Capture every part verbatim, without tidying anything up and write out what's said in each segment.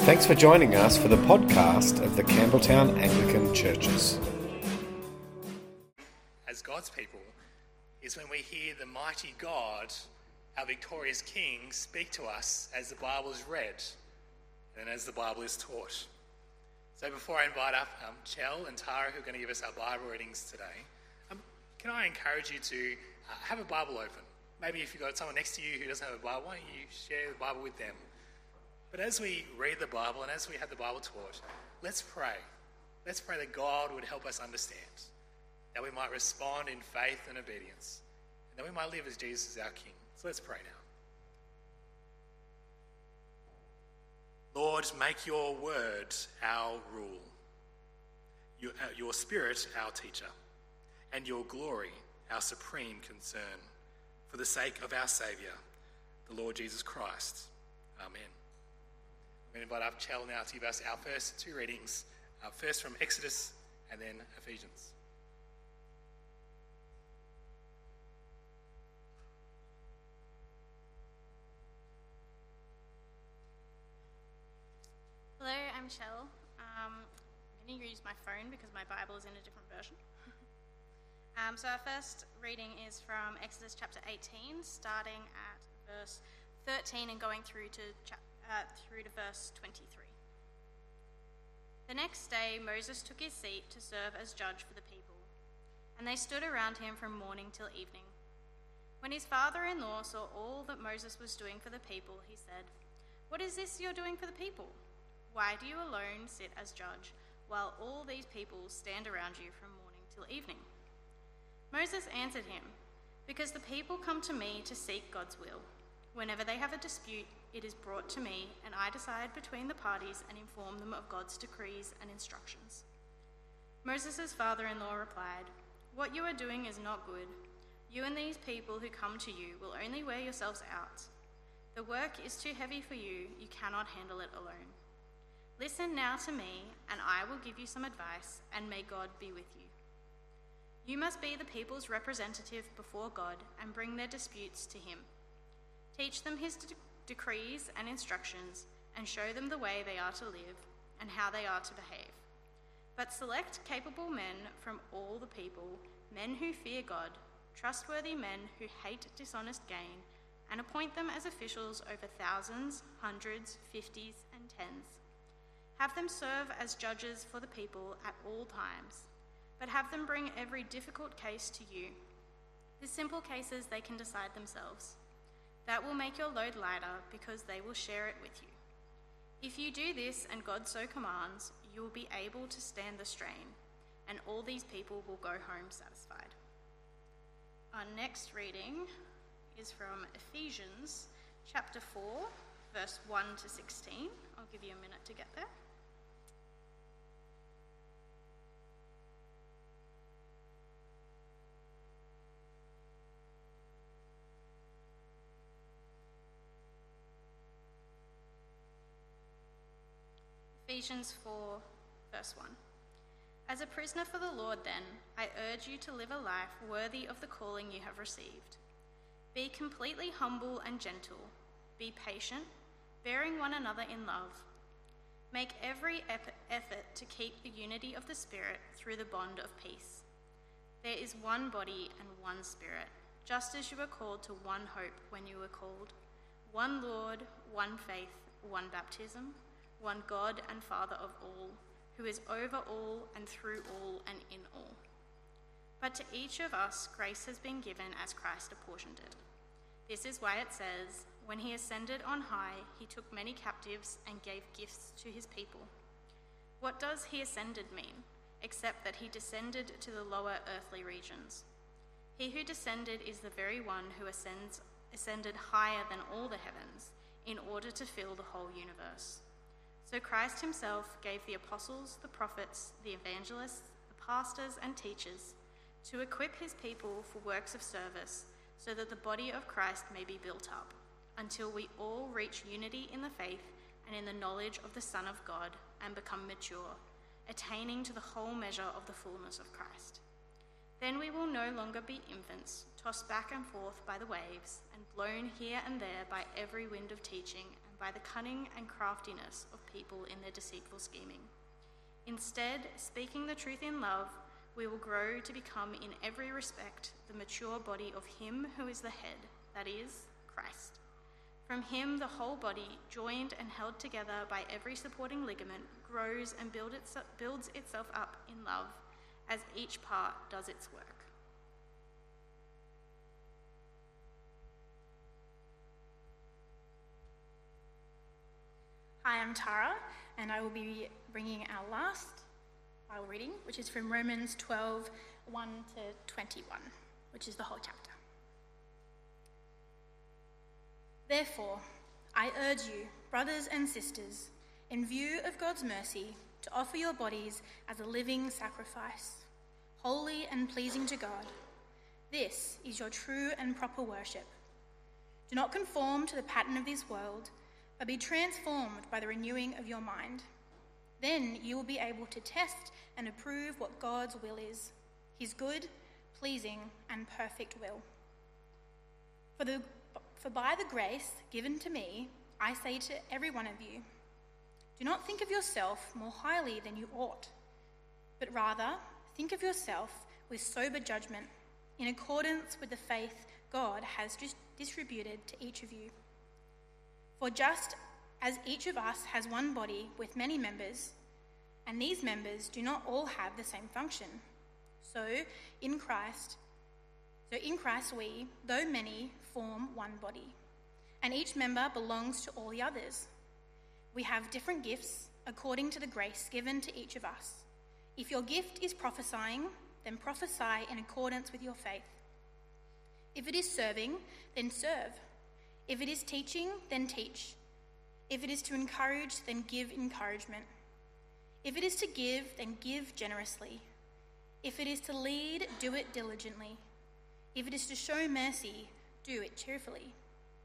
Thanks for joining us for the podcast of the Campbelltown Anglican Churches. As God's people is when we hear the mighty God, our victorious King, speak to us as the Bible is read and as the Bible is taught. So before I invite up um, Chell and Tara, who are going to give us our Bible readings today, um, can I encourage you to uh, have a Bible open? Maybe if you've got someone next to you who doesn't have a Bible, why don't you share the Bible with them? But as we read the Bible and as we have the Bible taught, let's pray. Let's pray that God would help us understand, that we might respond in faith and obedience, and that we might live as Jesus is our King. So let's pray now. Lord, make your word our rule, your, uh, your spirit our teacher, and your glory our supreme concern, for the sake of our Saviour, the Lord Jesus Christ. Amen. I'm going to invite up Chell now to give us our first two readings, uh, first from Exodus and then Ephesians. Hello, I'm Chell. Um, I'm going to use my phone because my Bible is in a different version. um, so our first reading is from Exodus chapter eighteen, starting at verse thirteen and going through to chapter Uh, through to verse twenty-three. The next day Moses took his seat to serve as judge for the people, and they stood around him from morning till evening. When his father-in-law saw all that Moses was doing for the people, he said, "What is this you're doing for the people? Why do you alone sit as judge, while all these people stand around you from morning till evening?" Moses answered him, "Because the people come to me to seek God's will. Whenever they have a dispute, it is brought to me, and I decide between the parties and inform them of God's decrees and instructions." Moses' father-in-law replied, "What you are doing is not good. You and these people who come to you will only wear yourselves out. The work is too heavy for you. You cannot handle it alone. Listen now to me, and I will give you some advice, and may God be with you. You must be the people's representative before God and bring their disputes to him. Teach them his de- decrees and instructions, and show them the way they are to live and how they are to behave. But select capable men from all the people, men who fear God, trustworthy men who hate dishonest gain, and appoint them as officials over thousands, hundreds, fifties, and tens. Have them serve as judges for the people at all times, but have them bring every difficult case to you. The simple cases they can decide themselves. That will make your load lighter because they will share it with you. If you do this and God so commands, you will be able to stand the strain, and all these people will go home satisfied." Our next reading is from Ephesians chapter four, verse one to sixteen. I'll give you a minute to get there. Ephesians four, verse one. "As a prisoner for the Lord, then, I urge you to live a life worthy of the calling you have received. Be completely humble and gentle. Be patient, bearing one another in love. Make every effort to keep the unity of the Spirit through the bond of peace. There is one body and one Spirit, just as you were called to one hope when you were called. One Lord, one faith, one baptism, one God and Father of all, who is over all and through all and in all. But to each of us grace has been given as Christ apportioned it. This is why it says, 'When he ascended on high, he took many captives and gave gifts to his people.' What does he ascended mean, except that he descended to the lower earthly regions? He who descended is the very one who ascends, ascended higher than all the heavens, in order to fill the whole universe. So Christ himself gave the apostles, the prophets, the evangelists, the pastors, and teachers to equip his people for works of service, so that the body of Christ may be built up, until we all reach unity in the faith and in the knowledge of the Son of God, and become mature, attaining to the whole measure of the fullness of Christ. Then we will no longer be infants, tossed back and forth by the waves, and blown here and there by every wind of teaching and by the cunning and craftiness of people in their deceitful scheming. Instead, speaking the truth in love, we will grow to become in every respect the mature body of him who is the head, that is, Christ. From him the whole body, joined and held together by every supporting ligament, grows and build its, builds itself up in love as each part does its work. Hi, I'm Tara, and I will be bringing our last Bible reading, which is from Romans twelve, one to twenty-one, which is the whole chapter. Therefore, I urge you, brothers and sisters, in view of God's mercy, to offer your bodies as a living sacrifice, holy and pleasing to God. This is your true and proper worship. Do not conform to the pattern of this world, but be transformed by the renewing of your mind. Then you will be able to test and approve what God's will is, his good, pleasing, and perfect will. For, the, for by the grace given to me, I say to every one of you, do not think of yourself more highly than you ought, but rather think of yourself with sober judgment, in accordance with the faith God has just distributed to each of you. For just as each of us has one body with many members, and these members do not all have the same function, so in Christ, so in Christ we, though many, form one body, and each member belongs to all the others. We have different gifts according to the grace given to each of us. If your gift is prophesying, then prophesy in accordance with your faith. If it is serving, then serve. If it is teaching, then teach. If it is to encourage, then give encouragement. If it is to give, then give generously. If it is to lead, do it diligently. If it is to show mercy, do it cheerfully.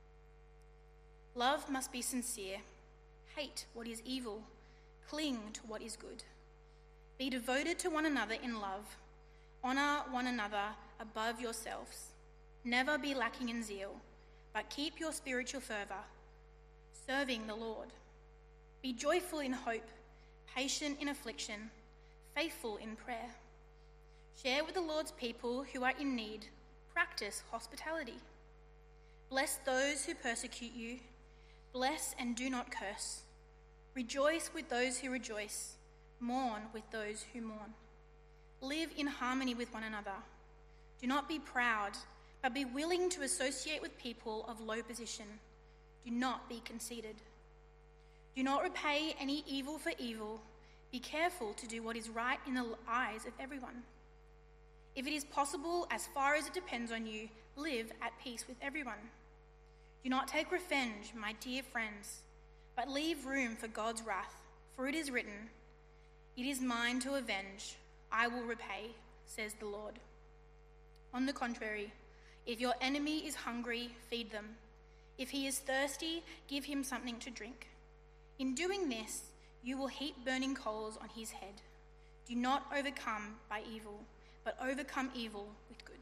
Love must be sincere. Hate what is evil. Cling to what is good. Be devoted to one another in love. Honour one another above yourselves. Never be lacking in zeal, but keep your spiritual fervour, serving the Lord. Be joyful in hope, patient in affliction, faithful in prayer. Share with the Lord's people who are in need. Practice hospitality. Bless those who persecute you. Bless and do not curse. Rejoice with those who rejoice. Mourn with those who mourn. Live in harmony with one another. Do not be proud, but be willing to associate with people of low position. Do not be conceited. Do not repay any evil for evil. Be careful to do what is right in the eyes of everyone. If it is possible, as far as it depends on you, live at peace with everyone. Do not take revenge, my dear friends, but leave room for God's wrath, for it is written, "It is mine to avenge, I will repay," says the Lord. On the contrary, if your enemy is hungry, feed them. If he is thirsty, give him something to drink. In doing this, you will heap burning coals on his head. Do not overcome by evil, but overcome evil with good.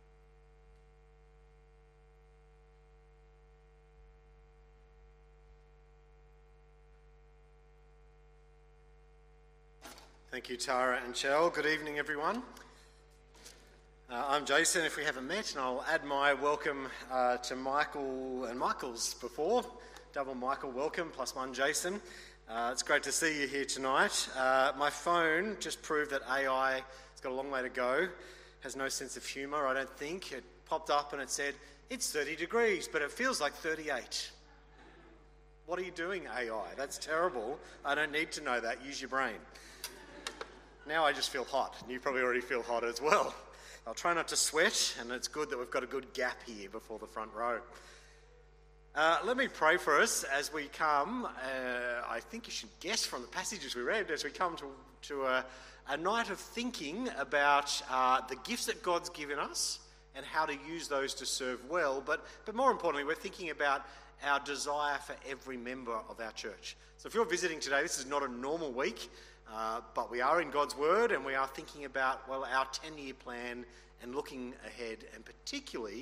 Thank you, Tara and Chell. Good evening, everyone. Uh, I'm Jason, if we haven't met, and I'll add my welcome uh, to Michael and Michael's before. Double Michael welcome, plus one Jason. Uh, it's great to see you here tonight. Uh, my phone just proved that A I has got a long way to go, has no sense of humour, I don't think. It popped up and it said, it's thirty degrees, but it feels like thirty-eight. What are you doing, A I? That's terrible. I don't need to know that. Use your brain. Now I just feel hot, and you probably already feel hot as well. I'll try not to sweat, and it's good that we've got a good gap here before the front row. Uh, let me pray for us as we come. Uh, I think you should guess from the passages we read as we come to, to a, a night of thinking about uh, the gifts that God's given us and how to use those to serve well. But, but more importantly, we're thinking about our desire for every member of our church. So if you're visiting today, this is not a normal week. Uh, but we are in God's Word, and we are thinking about, well, our ten-year plan and looking ahead, and particularly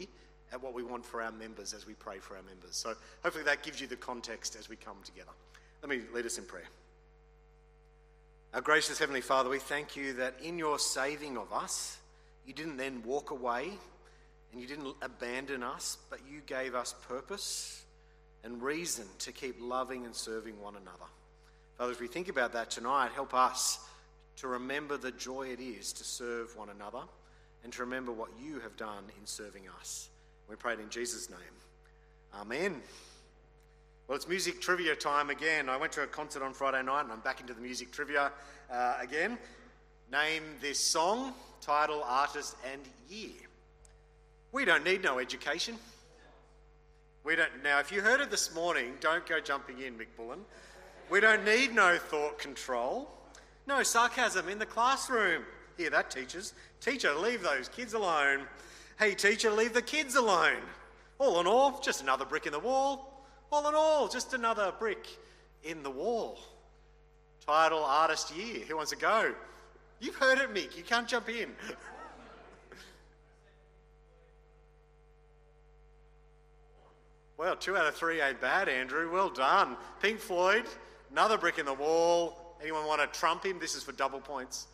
at what we want for our members as we pray for our members. So hopefully that gives you the context as we come together. Let me lead us in prayer. Our gracious Heavenly Father, we thank you that in your saving of us, you didn't then walk away and you didn't abandon us, but you gave us purpose and reason to keep loving and serving one another. Father, as we think about that tonight, help us to remember the joy it is to serve one another and to remember what you have done in serving us. We pray it in Jesus' name. Amen. Well, it's music trivia time again. I went to a concert on Friday night and I'm back into the music trivia uh, again. Name this song, title, artist and year. We don't need no education. We don't. Now, if you heard it this morning, don't go jumping in, Mick Bullen. We don't need no thought control. No sarcasm in the classroom. Hear that, teachers? Teacher, leave those kids alone. Hey, teacher, leave the kids alone. All in all, just another brick in the wall. All in all, just another brick in the wall. Title, artist, year. Who wants to go? You've heard it, Mick. You can't jump in. Well, two out of three ain't bad, Andrew. Well done. Pink Floyd, another brick in the wall. Anyone want to trump him? This is for double points.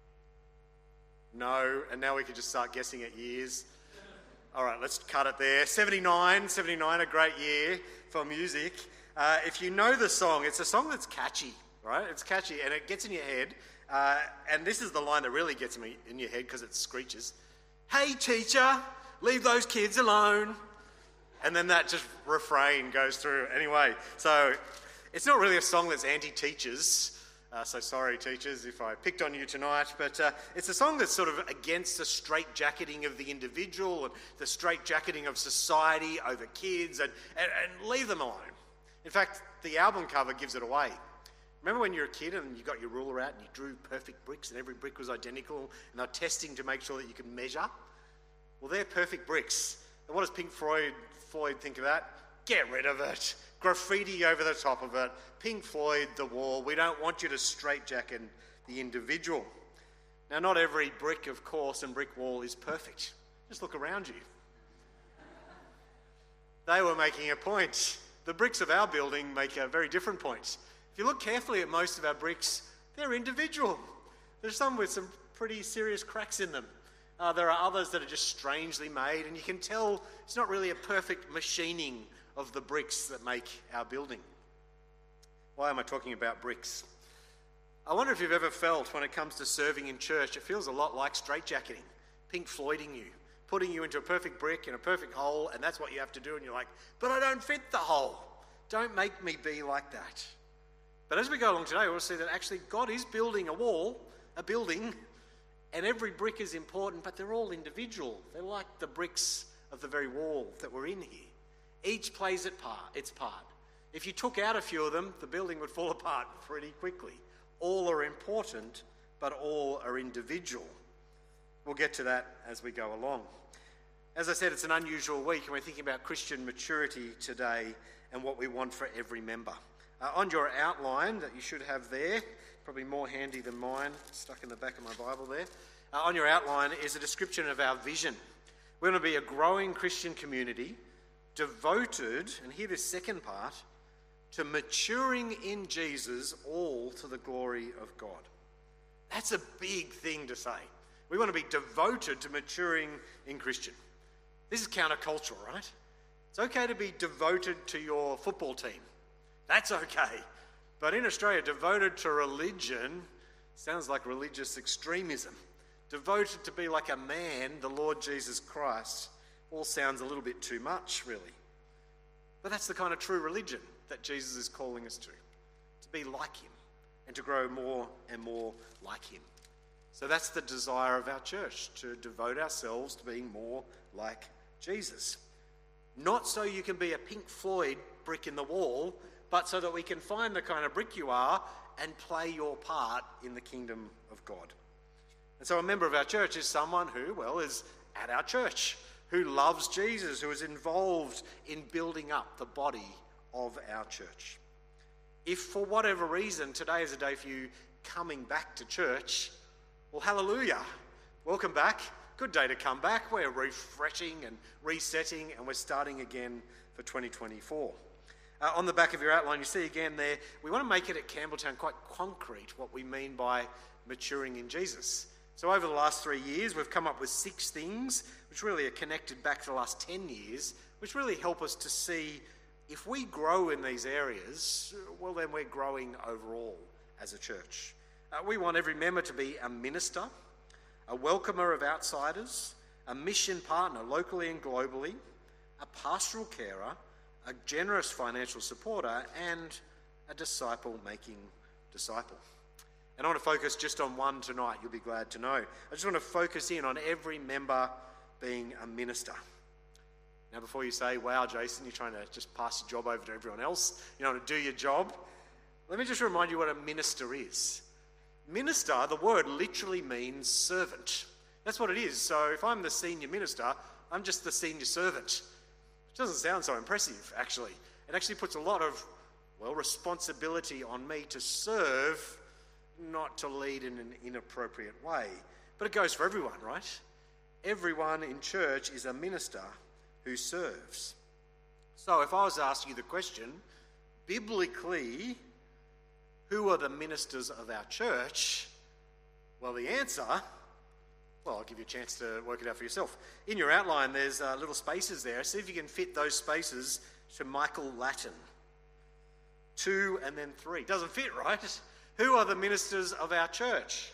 No, and now we can just start guessing at years. All right, let's cut it there. seventy-nine, seventy-nine, a great year for music. Uh, if you know the song, it's a song that's catchy, right? It's catchy and it gets in your head. Uh, and this is the line that really gets me in your head because it screeches. Hey, teacher, leave those kids alone. And then that just refrain goes through. Anyway, so it's not really a song that's anti-teachers. Uh, so sorry, teachers, if I picked on you tonight. But uh, it's a song that's sort of against the straitjacketing of the individual and the straitjacketing of society over kids and, and, and leave them alone. In fact, the album cover gives it away. Remember when you were a kid and you got your ruler out and you drew perfect bricks and every brick was identical and they're testing to make sure that you could measure? Well, they're perfect bricks. And what does Pink Floyd, Floyd think of that? Get rid of it. Graffiti over the top of it. Pink Floyd, The Wall. We don't want you to straitjacket the individual. Now, not every brick, of course, and brick wall is perfect. Just look around you. They were making a point. The bricks of our building make a very different point. If you look carefully at most of our bricks, they're individual. There's some with some pretty serious cracks in them. Uh, there are others that are just strangely made, and you can tell it's not really a perfect machining of the bricks that make our building. Why am I talking about bricks? I wonder if you've ever felt when it comes to serving in church, it feels a lot like straitjacketing, Pink Floyding you, putting you into a perfect brick in a perfect hole, and that's what you have to do, and you're like, but I don't fit the hole. Don't make me be like that. But as we go along today, we'll see that actually God is building a wall, a building, and every brick is important, but they're all individual. They're like the bricks of the very wall that we're in here. Each plays its part, its part. If you took out a few of them, the building would fall apart pretty quickly. All are important, but all are individual. We'll get to that as we go along. As I said, it's an unusual week, and we're thinking about Christian maturity today and what we want for every member. Uh, on your outline that you should have there, probably more handy than mine, stuck in the back of my Bible there. Uh, on your outline is a description of our vision. We're going to be a growing Christian community devoted, and hear this second part, to maturing in Jesus, all to the glory of God. That's a big thing to say. We want to be devoted to maturing in Christian. This is countercultural, right? It's okay to be devoted to your football team. That's okay. But in Australia, devoted to religion sounds like religious extremism. Devoted to be like a man, the Lord Jesus Christ, all sounds a little bit too much, really. But that's the kind of true religion that Jesus is calling us to, to be like him and to grow more and more like him. So that's the desire of our church, to devote ourselves to being more like Jesus. Not so you can be a Pink Floyd brick in the wall, but so that we can find the kind of brick you are and play your part in the kingdom of God. And so a member of our church is someone who, well, is at our church, who loves Jesus, who is involved in building up the body of our church. If for whatever reason today is a day for you coming back to church, well, hallelujah. Welcome back. good day to come back. We're refreshing and resetting, and we're starting again for twenty twenty-four. Uh, on the back of your outline, you see again there, we want to make it at Campbelltown quite concrete what we mean by maturing in Jesus. So over the last three years, we've come up with six things, which really are connected back to the last ten years, which really help us to see if we grow in these areas, well, then we're growing overall as a church. Uh, we want every member to be a minister, a welcomer of outsiders, a mission partner locally and globally, a pastoral carer, a generous financial supporter, and a disciple-making disciple. And I want to focus just on one tonight, you'll be glad to know. I just want to focus in on every member being a minister. Now, before you say, wow, Jason, you're trying to just pass your job over to everyone else, you know, to do your job, let me just remind you what a minister is. Minister, the word literally means servant. That's what it is. So if I'm the senior minister, I'm just the senior servant. Which doesn't sound so impressive, actually. It actually puts a lot of, well, responsibility on me to serve, not to lead in an inappropriate way. But it goes for everyone, right? Everyone in church is a minister who serves. So if I was to ask you the question, biblically, who are the ministers of our church? Well, the answer, well, I'll give you a chance to work it out for yourself. In your outline, there's uh, little spaces there. See if you can fit those spaces to Michael Latin. Two and then three. Doesn't fit, right? Who are the ministers of our church?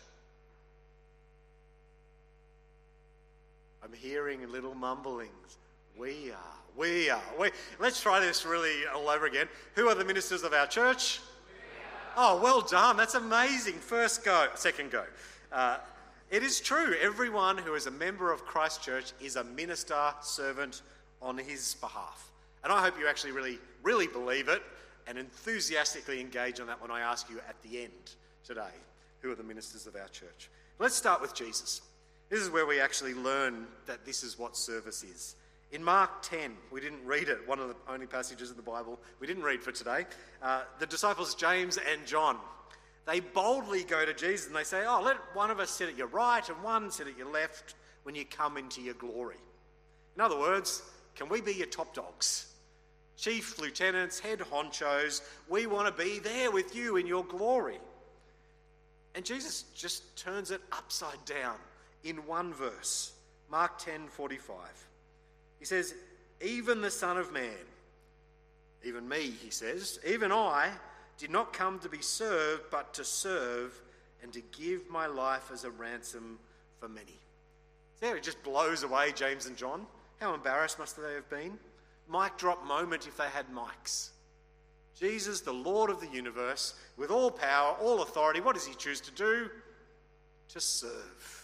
I'm hearing little mumblings. We are. We are. We. Let's try this really all over again. Who are the ministers of our church? Oh, well done. That's amazing. First go. Second go. Uh, it is true. Everyone who is a member of Christ Church is a minister, servant on his behalf. And I hope you actually really, really believe it and enthusiastically engage on that when I ask you at the end today, who are the ministers of our church? Let's start with Jesus. This is where we actually learn that this is what service is. In Mark ten, we didn't read it, one of the only passages in the Bible we didn't read for today, uh, the disciples James and John, they boldly go to Jesus and they say, oh, let one of us sit at your right and one sit at your left when you come into your glory. In other words, can we be your top dogs? Chief lieutenants, head honchos, we want to be there with you in your glory. And Jesus just turns it upside down in one verse, Mark ten forty-five. He says, even the Son of Man, even me, he says, even I did not come to be served, but to serve and to give my life as a ransom for many. See how it just blows away James and John? How embarrassed must they have been? Mic drop moment if they had mics. Jesus, the Lord of the universe, with all power, all authority, what does he choose to do? To serve.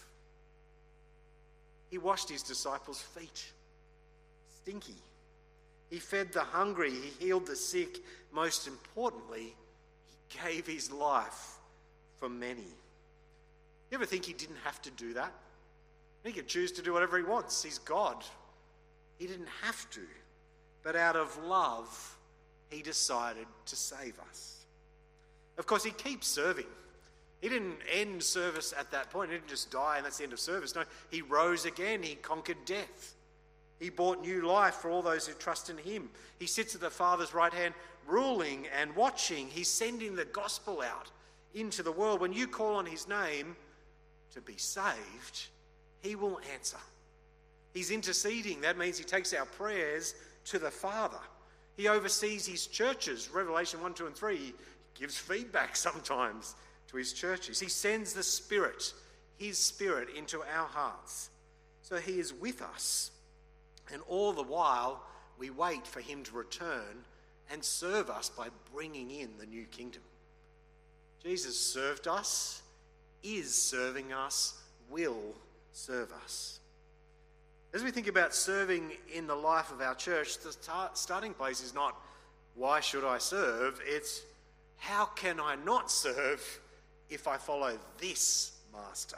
He washed his disciples' feet. Stinky. He fed the hungry, he healed the sick. Most importantly, he gave his life for many. You ever think he didn't have to do that? He could choose to do whatever he wants. He's God. He didn't have to. But out of love, he decided to save us. Of course, he keeps serving. He didn't end service at that point. He didn't just die and that's the end of service. No, he rose again. He conquered death. He brought new life for all those who trust in him. He sits at the Father's right hand, ruling and watching. He's sending the gospel out into the world. When you call on his name to be saved, he will answer. He's interceding. That means he takes our prayers to the Father. He oversees his churches. Revelation one, two, and three, he gives feedback sometimes to his churches. He sends the Spirit, his Spirit, into our hearts. So he is with us. And all the while, we wait for him to return and serve us by bringing in the new kingdom. Jesus served us, is serving us, will serve us. As we think about serving in the life of our church, the start, starting place is not, why should I serve? It's, how can I not serve if I follow this master?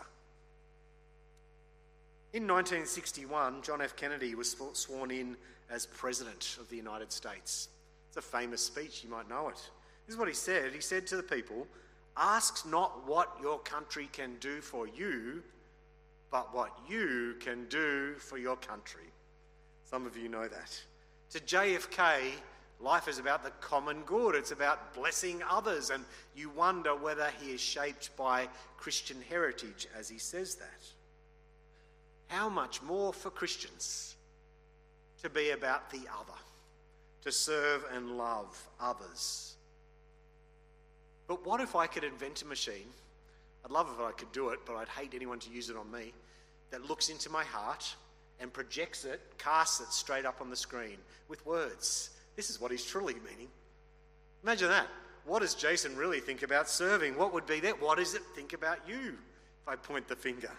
In nineteen sixty-one, John F. Kennedy was sworn in as President of the United States. It's a famous speech, you might know it. This is what he said. He said to the people, ask not what your country can do for you, but what you can do for your country. Some of you know that. To J F K, life is about the common good. It's about blessing others, and you wonder whether he is shaped by Christian heritage as he says that. How much more for Christians to be about the other, to serve and love others. But what if I could invent a machine? I'd love if I could do it, but I'd hate anyone to use it on me, that looks into my heart and projects it, casts it straight up on the screen with words. This is what he's truly meaning. Imagine that. What does Jason really think about serving? What would be that? What does it think about you if I point the finger?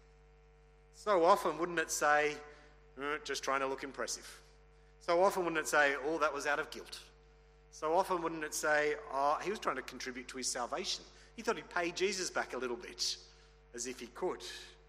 So often, wouldn't it say, uh, just trying to look impressive? So often, wouldn't it say, oh, that was out of guilt? So often, wouldn't it say, oh, he was trying to contribute to his salvation. He thought he'd pay Jesus back a little bit, as if he could.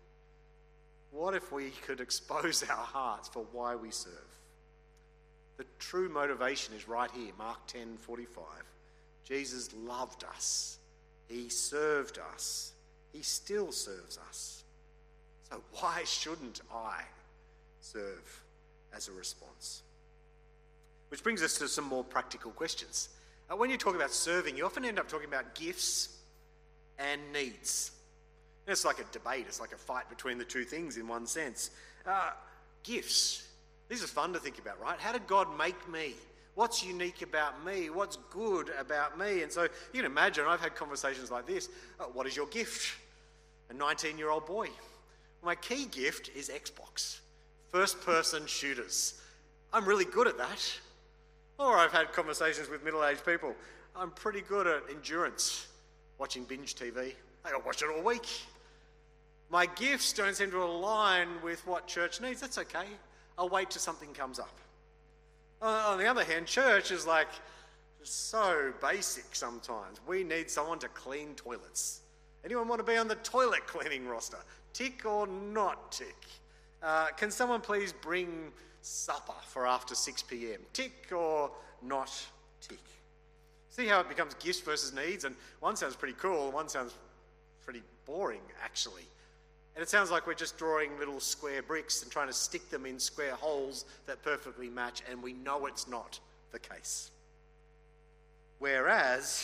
What if we could expose our hearts for why we serve? The true motivation is right here, Mark ten forty-five. Jesus loved us. He served us. He still serves us. So why shouldn't I serve as a response? Which brings us to some more practical questions. Uh, when you talk about serving, you often end up talking about gifts and needs. And it's like a debate. It's like a fight between the two things in one sense. Uh, gifts. These are fun to think about, right? How did God make me? What's unique about me? What's good about me? And so you can imagine, I've had conversations like this. Uh, what is your gift? A nineteen-year-old boy. My key gift is Xbox. First-person shooters. I'm really good at that. Or I've had conversations with middle-aged people. I'm pretty good at endurance. Watching binge T V. I got to watch it all week. My gifts don't seem to align with what church needs. That's okay. I'll wait till something comes up. On the other hand, church is like so basic sometimes. We need someone to clean toilets. Anyone want to be on the toilet cleaning roster? Tick or not tick? Uh, can someone please bring supper for after six p.m? Tick or not tick? See how it becomes gifts versus needs? And one sounds pretty cool, and one sounds pretty boring, actually. And it sounds like we're just drawing little square bricks and trying to stick them in square holes that perfectly match, and we know it's not the case. Whereas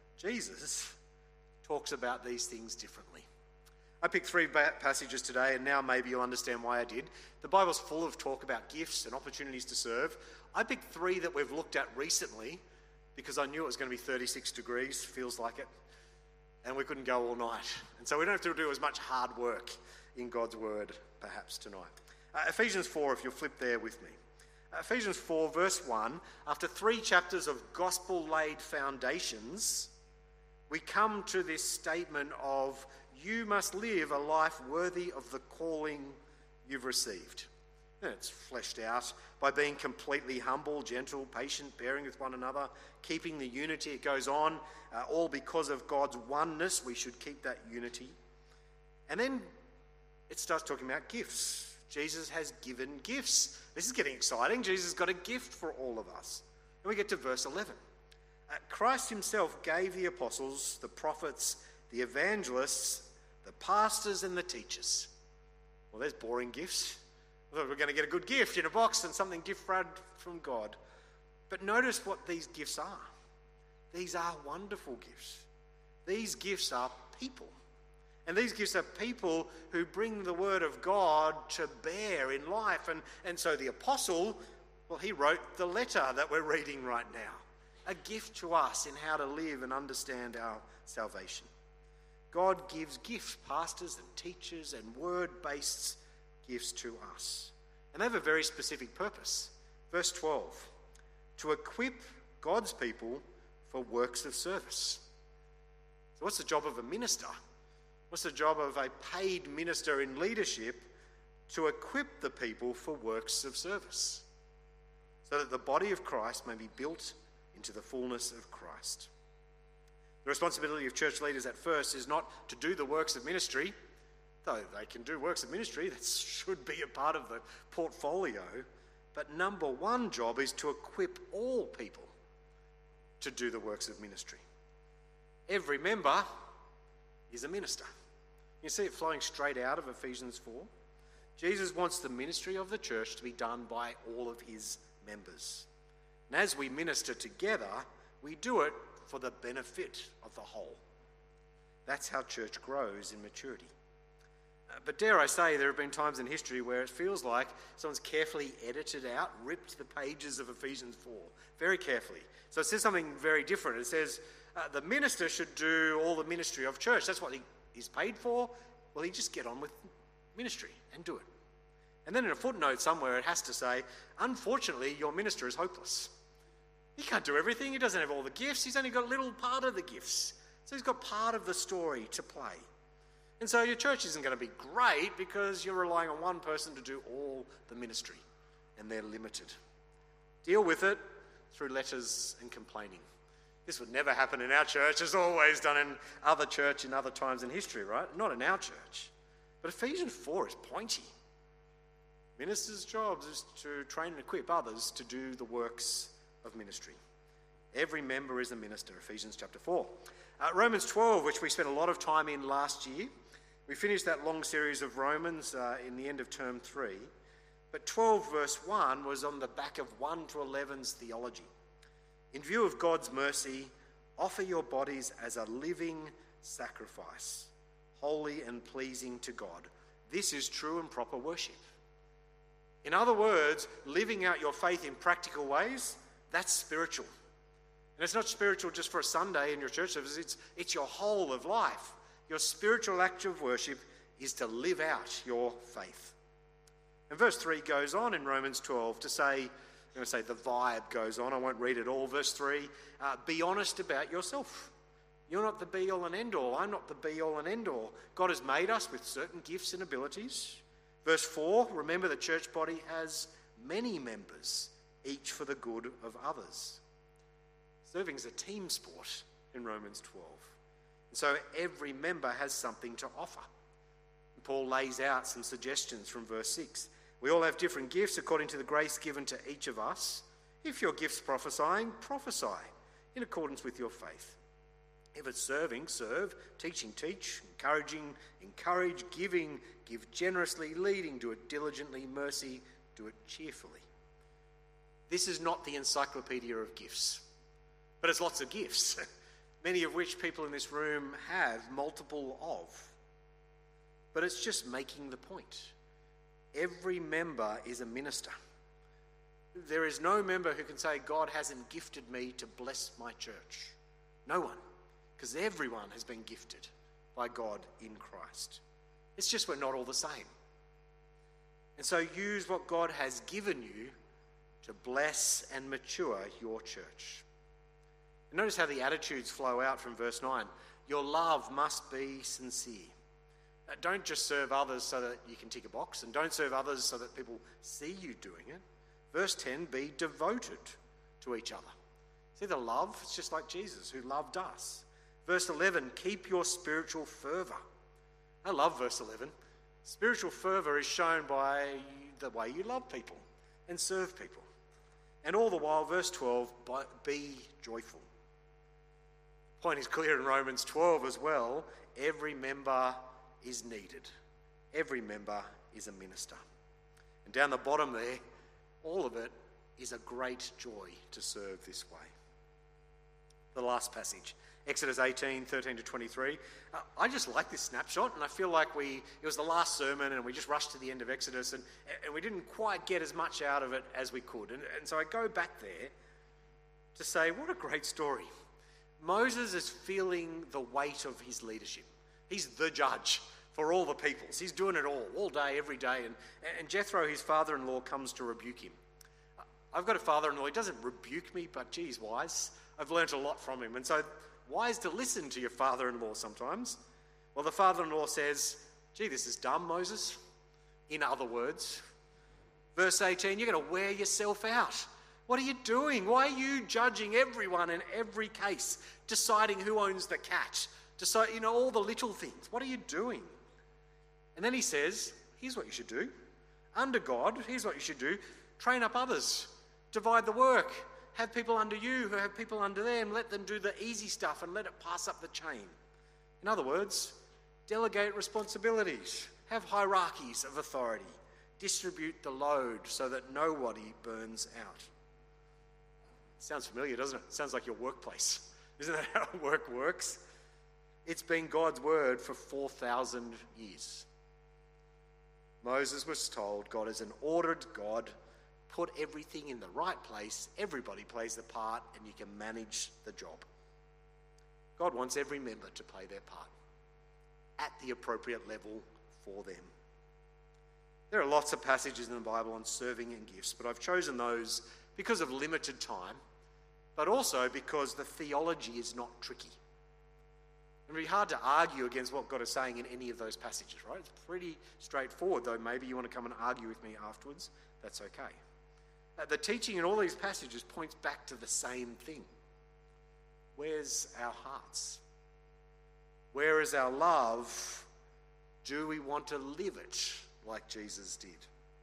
Jesus talks about these things differently. I picked three passages today, and now maybe you'll understand why I did. The Bible's full of talk about gifts and opportunities to serve. I picked three that we've looked at recently because I knew it was going to be thirty-six degrees, feels like it, and we couldn't go all night. And so we don't have to do as much hard work in God's word, perhaps, tonight. Uh, Ephesians four, if you'll flip there with me. Uh, Ephesians four, verse one, after three chapters of gospel-laid foundations, we come to this statement of, you must live a life worthy of the calling you've received. And it's fleshed out by being completely humble, gentle, patient, bearing with one another, keeping the unity. It goes on, uh, all because of God's oneness. We should keep that unity. And then it starts talking about gifts. Jesus has given gifts. This is getting exciting. Jesus has got a gift for all of us. And we get to verse eleven. Uh, Christ himself gave the apostles, the prophets, the evangelists, the pastors and the teachers. Well, there's boring gifts. I thought we were going to get a good gift in a box and something gift-wrapped from God. But notice what these gifts are. These are wonderful gifts. These gifts are people. And these gifts are people who bring the word of God to bear in life. And, and so the apostle, well, he wrote the letter that we're reading right now. A gift to us in how to live and understand our salvation. God gives gifts, pastors and teachers and word-based gifts to us. And they have a very specific purpose. Verse twelve, to equip God's people for works of service. So what's the job of a minister? What's the job of a paid minister in leadership? To equip the people for works of service, so that the body of Christ may be built into the fullness of Christ. The responsibility of church leaders at first is not to do the works of ministry, though they can do works of ministry. That should be a part of the portfolio. But number one job is to equip all people to do the works of ministry. Every member is a minister. You see it flowing straight out of Ephesians four. Jesus wants the ministry of the church to be done by all of his members. And as we minister together, we do it for the benefit of the whole. That's how church grows in maturity. Uh, but dare I say, there have been times in history where it feels like someone's carefully edited out, ripped the pages of Ephesians four, very carefully. So it says something very different. It says uh, the minister should do all the ministry of church. That's what he, he's paid for. Well, he just get on with ministry and do it. And then in a footnote somewhere it has to say, unfortunately, your minister is hopeless. He can't do everything. He doesn't have all the gifts. He's only got a little part of the gifts. So he's got part of the story to play. And so your church isn't going to be great because you're relying on one person to do all the ministry, and they're limited. Deal with it through letters and complaining. This would never happen in our church. It's always done in other church in other times in history, right? Not in our church. But Ephesians four is pointy. Ministers' job is to train and equip others to do the works of ministry. Every member is a minister, Ephesians chapter four. Uh, Romans twelve, which we spent a lot of time in last year. We finished that long series of Romans uh, in the end of term three. But twelve verse one was on the back of one to eleven's theology. In view of God's mercy, offer your bodies as a living sacrifice, holy and pleasing to God. This is true and proper worship. In other words, living out your faith in practical ways, that's spiritual. And it's not spiritual just for a Sunday in your church service, it's, it's your whole of life. Your spiritual act of worship is to live out your faith. And verse three goes on in Romans twelve to say, I'm going to say the vibe goes on, I won't read it all. Verse three, uh, be honest about yourself. You're not the be-all and end-all. I'm not the be-all and end-all. God has made us with certain gifts and abilities. Verse four, remember the church body has many members, each for the good of others. Serving is a team sport in Romans twelve. And so every member has something to offer. And Paul lays out some suggestions from verse six. We all have different gifts according to the grace given to each of us. If your gift's prophesying, prophesy in accordance with your faith. If it's serving, serve. Teaching, teach. Encouraging, encourage. Giving, give generously. Leading, do it diligently. Mercy, do it cheerfully. This is not the encyclopedia of gifts, but it's lots of gifts, many of which people in this room have multiple of. But it's just making the point. Every member is a minister. There is no member who can say, God hasn't gifted me to bless my church. No one. Because everyone has been gifted by God in Christ. It's just we're not all the same. And so use what God has given you to bless and mature your church. And notice how the attitudes flow out from verse nine. Your love must be sincere. Uh, don't just serve others so that you can tick a box, and don't serve others so that people see you doing it. Verse ten, be devoted to each other. See the love? It's just like Jesus who loved us. Verse eleven, keep your spiritual fervour. I love verse eleven. Spiritual fervour is shown by the way you love people and serve people. And all the while, verse twelve, be joyful. The point is clear in Romans twelve as well. Every member is needed. Every member is a minister. And down the bottom there, all of it is a great joy to serve this way. The last passage, Exodus eighteen, thirteen to twenty-three. Uh, I just like this snapshot, and I feel like we it was the last sermon and we just rushed to the end of Exodus, and, and we didn't quite get as much out of it as we could. And, and so I go back there to say, what a great story. Moses is feeling the weight of his leadership. He's the judge for all the peoples. He's doing it all, all day, every day. And, and Jethro, his father-in-law, comes to rebuke him. I've got a father-in-law, he doesn't rebuke me, but geez, wise. I've learnt a lot from him. And so wise to listen to your father-in-law sometimes. Well, the father-in-law says, gee, this is dumb, Moses. In other words, verse eighteen, you're going to wear yourself out. What are you doing? Why are you judging everyone in every case, deciding who owns the cat, decide, you know, all the little things? What are you doing? And then he says, here's what you should do. Under God, here's what you should do. Train up others. Divide the work. Have people under you who have people under them. Let them do the easy stuff and let it pass up the chain. In other words, Delegate responsibilities. Have hierarchies of authority. Distribute the load so that nobody burns out. Sounds familiar, doesn't it? Sounds like your workplace. Isn't that how work works? It's been God's word for four thousand years. Moses was told God is an ordered God. Put everything in the right place. Everybody plays their part and you can manage the job. God wants every member to play their part at the appropriate level for them. There are lots of passages in the Bible on serving and gifts, but I've chosen those because of limited time, but also because the theology is not tricky. It would be hard to argue against what God is saying in any of those passages, right? It's pretty straightforward, though maybe you want to come and argue with me afterwards. That's okay. Uh, the teaching in all these passages points back to the same thing. Where's our hearts? Where is our love? Do we want to live it like Jesus did?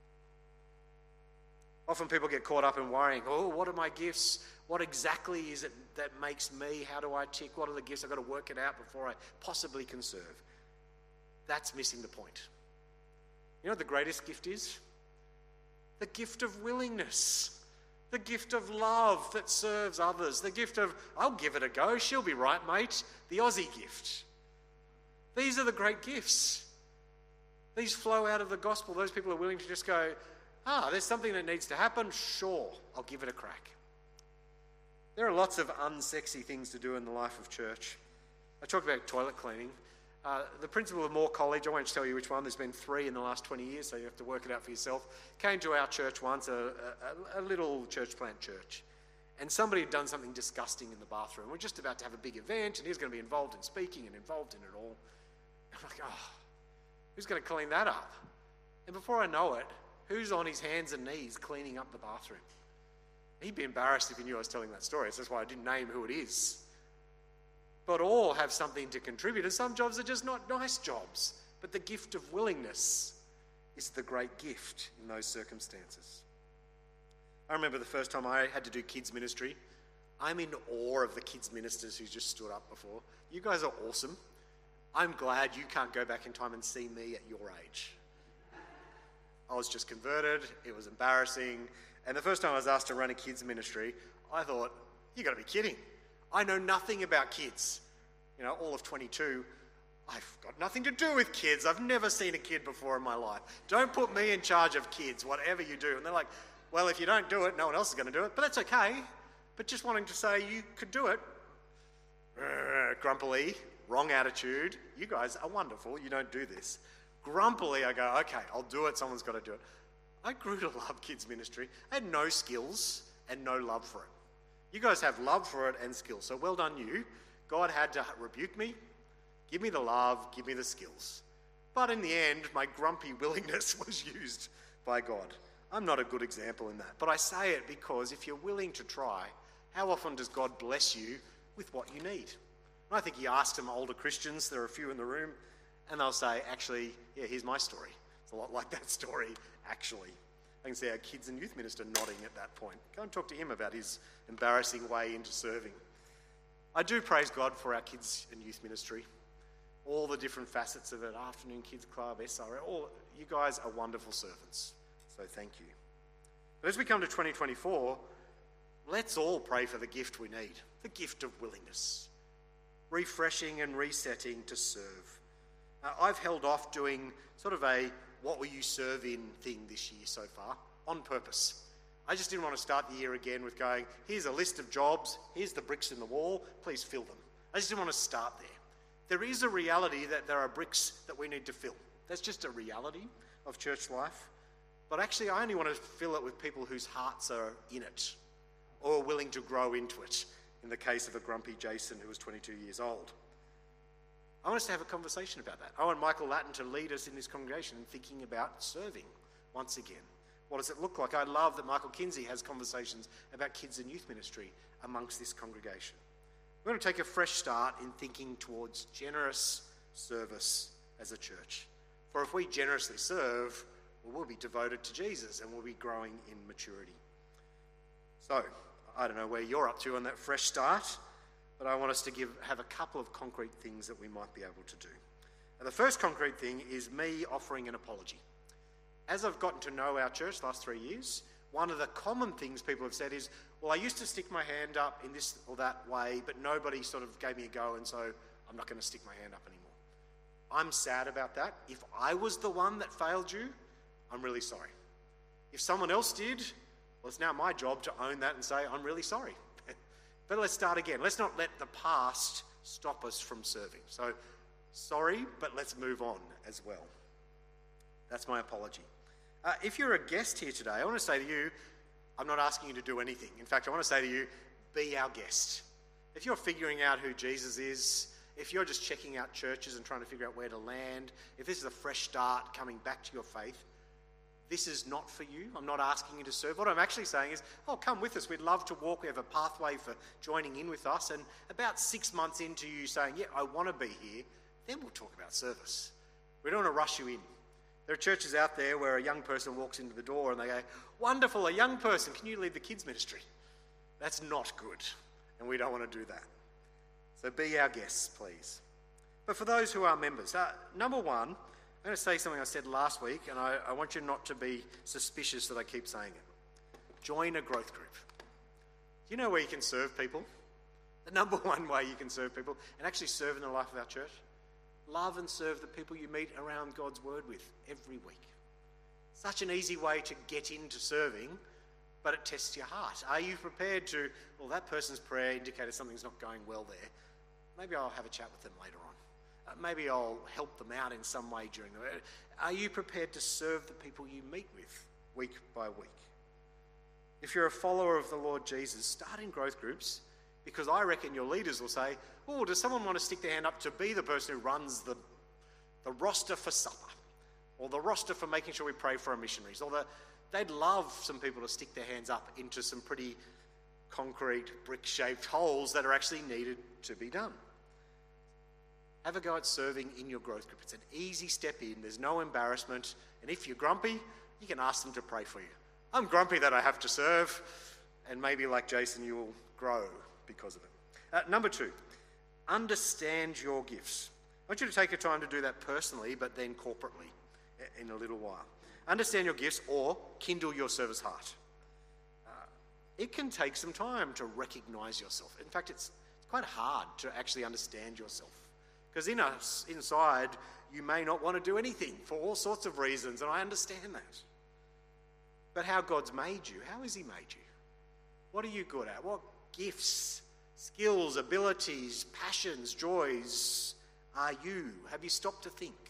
Often people get caught up in worrying, oh, what are my gifts? What exactly is it that makes me? How do I tick? What are the gifts? I've got to work it out before I possibly can serve. That's missing the point. You know what the greatest gift is? The gift of willingness. The gift of love that serves others. The gift of, I'll give it a go. She'll be right, mate. The Aussie gift. These are the great gifts. These flow out of the gospel. Those people are willing to just go, ah, there's something that needs to happen. Sure, I'll give it a crack. There are lots of unsexy things to do in the life of church. I talked about toilet cleaning. Uh, the principal of Moore College, I won't tell you which one, there's been three in the last twenty years, so you have to work it out for yourself, came to our church once, a, a, a little church plant church, and somebody had done something disgusting in the bathroom. We're just about to have a big event, and he's going to be involved in speaking and involved in it all. I'm like, oh, who's going to clean that up? And before I know it, who's on his hands and knees cleaning up the bathroom? He'd be embarrassed if he knew I was telling that story. So that's why I didn't name who it is. But all have something to contribute, and some jobs are just not nice jobs. But the gift of willingness is the great gift in those circumstances. I remember the first time I had to do kids ministry. I'm in awe of the kids ministers who just stood up before. You guys are awesome. I'm glad you can't go back in time and see me at your age. I was just converted. It was embarrassing. And the first time I was asked to run a kids ministry, I thought, you got to be kidding. I know nothing about kids. You know, all of twenty-two, I've got nothing to do with kids. I've never seen a kid before in my life. Don't put me in charge of kids, whatever you do. And they're like, well, if you don't do it, no one else is going to do it. But that's okay. But just wanting to say you could do it. Uh, grumpily, wrong attitude. You guys are wonderful. You don't do this. Grumpily, I go, okay, I'll do it. Someone's got to do it. I grew to love kids ministry. I had no skills and no love for it. You guys have love for it and skills. So well done you. God had to rebuke me, give me the love, give me the skills. But in the end, my grumpy willingness was used by God. I'm not a good example in that. But I say it because if you're willing to try, how often does God bless you with what you need? And I think he asked some older Christians, there are a few in the room, and they'll say, actually, yeah, here's my story. It's a lot like that story, actually. I can see our kids and youth minister nodding at that point. Go and talk to him about his embarrassing way into serving. I do praise God for our kids and youth ministry. All the different facets of it, afternoon kids club, S R L, all, you guys are wonderful servants. So thank you. But as we come to twenty twenty-four, let's all pray for the gift we need, the gift of willingness, refreshing and resetting to serve. Uh, I've held off doing sort of a what will you serve in thing this year so far on purpose. I just didn't want to start the year again with going, here's a list of jobs, here's the bricks in the wall, please fill them. I just didn't want to start there. There is a reality that there are bricks that we need to fill. That's just a reality of church life. But actually, I only want to fill it with people whose hearts are in it or are willing to grow into it, in the case of a grumpy Jason who was twenty-two years old. I want us to have a conversation about that. I want Michael Latin to lead us in this congregation in thinking about serving once again. What does it look like? I love that Michael Kinsey has conversations about kids and youth ministry amongst this congregation. We're going to take a fresh start in thinking towards generous service as a church. For if we generously serve, well, we'll be devoted to Jesus and we'll be growing in maturity. So, I don't know where you're up to on that fresh start, but I want us to give have a couple of concrete things that we might be able to do. And the first concrete thing is me offering an apology. As I've gotten to know our church the last three years, one of the common things people have said is, well, I used to stick my hand up in this or that way, but nobody sort of gave me a go, and so I'm not going to stick my hand up anymore. I'm sad about that. If I was the one that failed you, I'm really sorry. If someone else did, well, it's now my job to own that and say, I'm really sorry. But let's start again. Let's not let the past stop us from serving. So, sorry, but let's move on as well. That's my apology. Uh, if you're a guest here today, I want to say to you, I'm not asking you to do anything. In fact, I want to say to you, be our guest. If you're figuring out who Jesus is, if you're just checking out churches and trying to figure out where to land, if this is a fresh start coming back to your faith, this is not for you. I'm not asking you to serve. What I'm actually saying is, oh, come with us. We'd love to walk. We have a pathway for joining in with us. And about six months into you saying, yeah, I want to be here, then we'll talk about service. We don't want to rush you in. There are churches out there where a young person walks into the door and they go, wonderful, a young person, can you lead the kids ministry? That's not good, and we don't want to do that. So be our guests, please. But for those who are members, uh, number one, I'm going to say something I said last week, and I, I want you not to be suspicious that I keep saying it. Join a growth group. Do you know where you can serve people? The number one way you can serve people and actually serve in the life of our church? Love and serve the people you meet around God's word with every week. Such an easy way to get into serving, but it tests your heart. Are you prepared to, well, that person's prayer indicated something's not going well there. Maybe I'll have a chat with them later on. Uh, maybe I'll help them out in some way during the week. Are you prepared to serve the people you meet with week by week? If you're a follower of the Lord Jesus, start in growth groups, because I reckon your leaders will say, oh, does someone want to stick their hand up to be the person who runs the, the roster for supper, or the roster for making sure we pray for our missionaries, or the, they'd love some people to stick their hands up into some pretty concrete brick-shaped holes that are actually needed to be done. Have a go at serving in your growth group. It's an easy step in, there's no embarrassment, and if you're grumpy, you can ask them to pray for you. I'm grumpy that I have to serve, and maybe like Jason, you will grow because of it. Uh, number two, understand your gifts. I want you to take your time to do that personally, but then corporately in a little while. Understand your gifts or kindle your service heart. Uh, it can take some time to recognise yourself. In fact, it's, it's quite hard to actually understand yourself. Because in us, inside, you may not want to do anything for all sorts of reasons, and I understand that. But how God's made you, how has he made you? What are you good at? What gifts, skills, abilities, passions, joys are you? Have you stopped to think?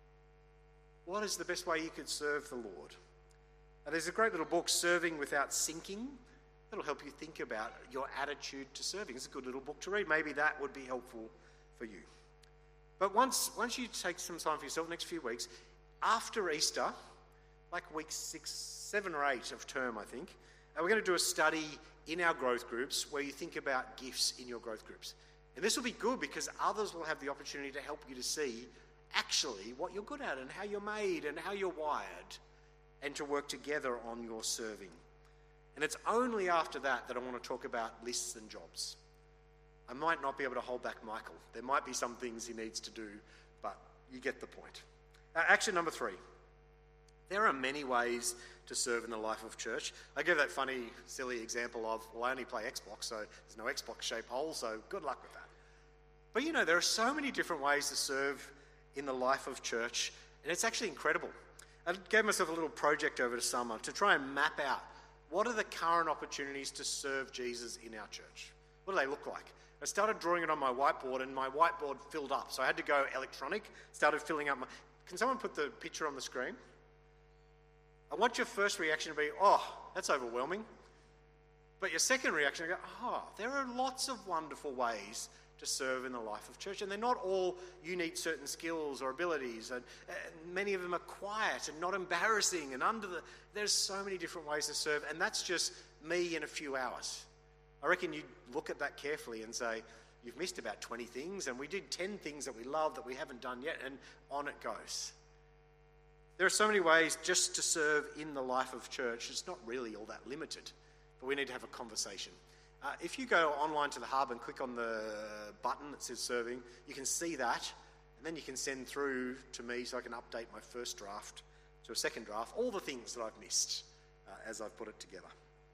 What is the best way you could serve the Lord? And there's a great little book, Serving Without Sinking, that'll help you think about your attitude to serving. It's a good little book to read. Maybe that would be helpful for you. But once, once you take some time for yourself, next few weeks, after Easter, like week six, seven or eight of term, I think, uh, we're going to do a study in our growth groups where you think about gifts in your growth groups. And this will be good because others will have the opportunity to help you to see actually what you're good at and how you're made and how you're wired, and to work together on your serving. And it's only after that that I want to talk about lists and jobs. I might not be able to hold back Michael. There might be some things he needs to do, but you get the point. Uh, action number three. There are many ways to serve in the life of church. I gave that funny, silly example of, well, I only play Xbox, so there's no Xbox-shaped hole, so good luck with that. But you know, there are so many different ways to serve in the life of church, and it's actually incredible. I gave myself a little project over the summer to try and map out what are the current opportunities to serve Jesus in our church. What do they look like? I started drawing it on my whiteboard, and my whiteboard filled up, so I had to go electronic, started filling up my... Can someone put the picture on the screen? I want your first reaction to be, oh, that's overwhelming. But your second reaction, to go, oh, there are lots of wonderful ways to serve in the life of church. And they're not all, you need certain skills or abilities. And, and many of them are quiet and not embarrassing and under the... There's so many different ways to serve. And that's just me in a few hours. I reckon you'd look at that carefully and say, you've missed about twenty things. And we did ten things that we love that we haven't done yet. And on it goes. There are so many ways just to serve in the life of church. It's not really all that limited. But we need to have a conversation. Uh, if you go online to the Hub and click on the button that says serving, you can see that. And then you can send through to me so I can update my first draft to a second draft, all the things that I've missed uh, as I've put it together.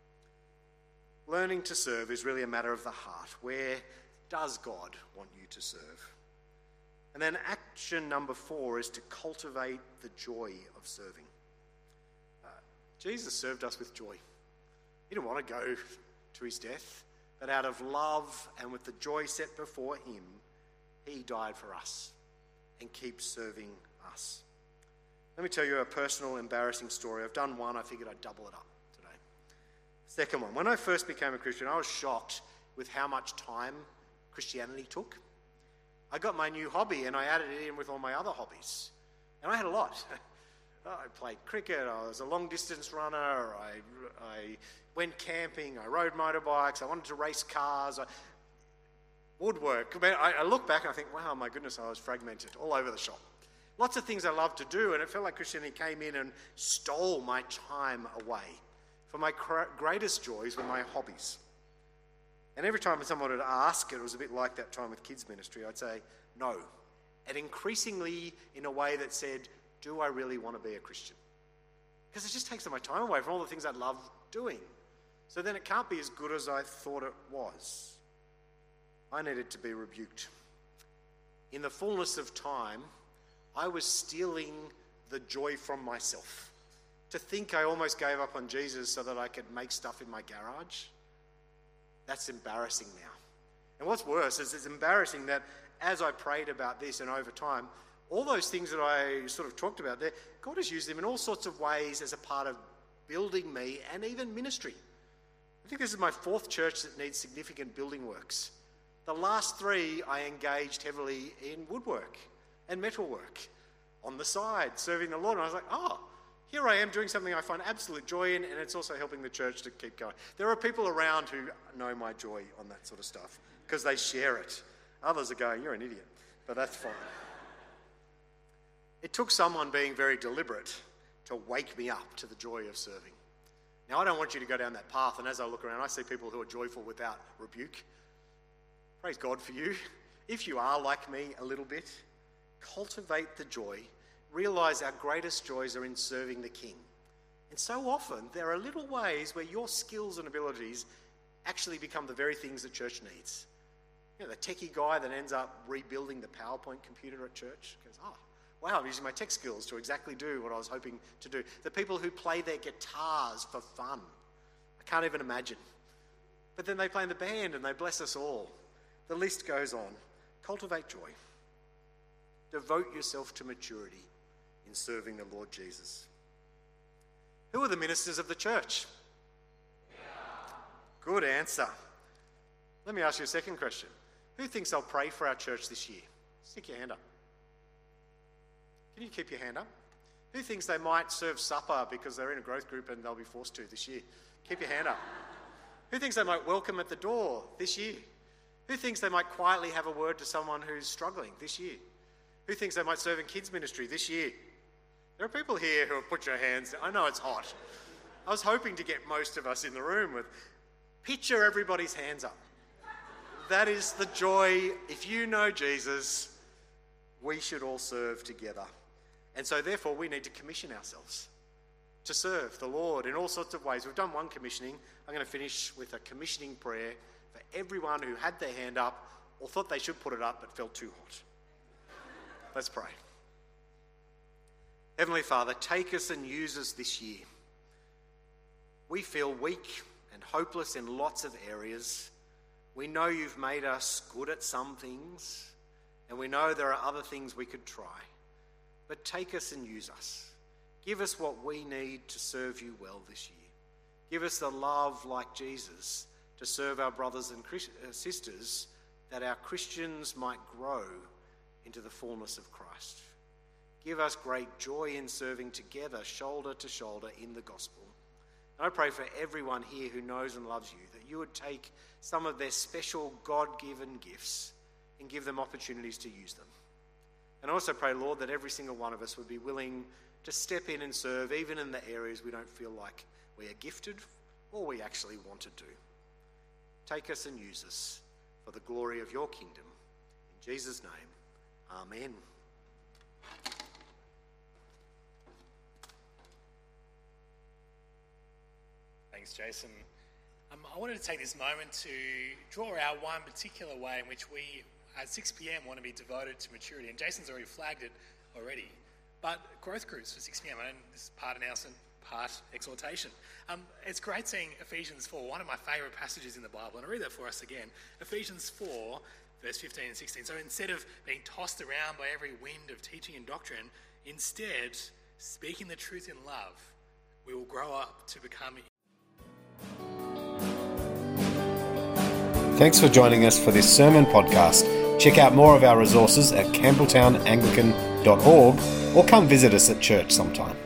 Learning to serve is really a matter of the heart. Where does God want you to serve? And then action number four is to cultivate the joy of serving. Uh, Jesus served us with joy. He didn't want to go to his death, but out of love and with the joy set before him, he died for us and keeps serving us. Let me tell you a personal, embarrassing story. I've done one, I figured I'd double it up today. Second one, when I first became a Christian, I was shocked with how much time Christianity took. I got my new hobby and I added it in with all my other hobbies. And I had a lot. I played cricket, I was a long distance runner, I, I went camping, I rode motorbikes, I wanted to race cars, I, woodwork. I, I look back and I think, wow, my goodness, I was fragmented all over the shop. Lots of things I loved to do, and it felt like Christianity came in and stole my time away. For my cr- greatest joys were my hobbies. And every time someone would ask, it was a bit like that time with kids ministry, I'd say, no. And increasingly in a way that said, do I really want to be a Christian? Because it just takes my time away from all the things I love doing. So then it can't be as good as I thought it was. I needed to be rebuked. In the fullness of time, I was stealing the joy from myself. To think I almost gave up on Jesus so that I could make stuff in my garage, that's embarrassing now. And what's worse is it's embarrassing that as I prayed about this and over time, all those things that I sort of talked about there, God has used them in all sorts of ways as a part of building me and even ministry. I think this is my fourth church that needs significant building works. The last three I engaged heavily in woodwork and metalwork on the side, serving the Lord. And I was like, oh, here I am doing something I find absolute joy in, and it's also helping the church to keep going. There are people around who know my joy on that sort of stuff because they share it. Others are going, you're an idiot, but that's fine. It took someone being very deliberate to wake me up to the joy of serving. Now, I don't want you to go down that path, and as I look around, I see people who are joyful without rebuke. Praise God for you. If you are like me a little bit, cultivate the joy. Realise our greatest joys are in serving the King. And so often, there are little ways where your skills and abilities actually become the very things the church needs. You know, the techie guy that ends up rebuilding the PowerPoint computer at church goes, oh, wow, I'm using my tech skills to exactly do what I was hoping to do. The people who play their guitars for fun, I can't even imagine. But then they play in the band and they bless us all. The list goes on. Cultivate joy. Devote yourself to maturity in serving the Lord Jesus. Who are the ministers of the church? Yeah. Good answer. Let me ask you a second question. Who thinks they'll pray for our church this year? Stick your hand up. Can you keep your hand up? Who thinks they might serve supper because they're in a growth group and they'll be forced to this year? Keep your hand up. Who thinks they might welcome at the door this year? Who thinks they might quietly have a word to someone who's struggling this year? Who thinks they might serve in kids ministry this year? There are people here who have put your hands down. I know it's hot. I was hoping to get most of us in the room with, picture everybody's hands up. That is the joy. If you know Jesus, we should all serve together. And so therefore we need to commission ourselves to serve the Lord in all sorts of ways. We've done one commissioning. I'm going to finish with a commissioning prayer for everyone who had their hand up or thought they should put it up but felt too hot. Let's pray. Heavenly Father, take us and use us this year. We feel weak and hopeless in lots of areas. We know you've made us good at some things, and we know there are other things we could try. But take us and use us. Give us what we need to serve you well this year. Give us the love like Jesus to serve our brothers and sisters, that our Christians might grow into the fullness of Christ. Give us great joy in serving together, shoulder to shoulder in the gospel. And I pray for everyone here who knows and loves you, that you would take some of their special God-given gifts and give them opportunities to use them. And I also pray, Lord, that every single one of us would be willing to step in and serve, even in the areas we don't feel like we are gifted or we actually want to do. Take us and use us for the glory of your kingdom. In Jesus' name, amen. Thanks, Jason. Um, I wanted to take this moment to draw out one particular way in which we, at six p.m, want to be devoted to maturity. And Jason's already flagged it already. But growth groups for six p.m, and this is part announcement, part exhortation. Um, it's great seeing Ephesians four, one of my favourite passages in the Bible, and I'll read that for us again. Ephesians four, verse fifteen and sixteen. So instead of being tossed around by every wind of teaching and doctrine, instead, speaking the truth in love, we will grow up to become... Thanks for joining us for this sermon podcast. Check out more of our resources at campbelltown anglican dot org or come visit us at church sometime.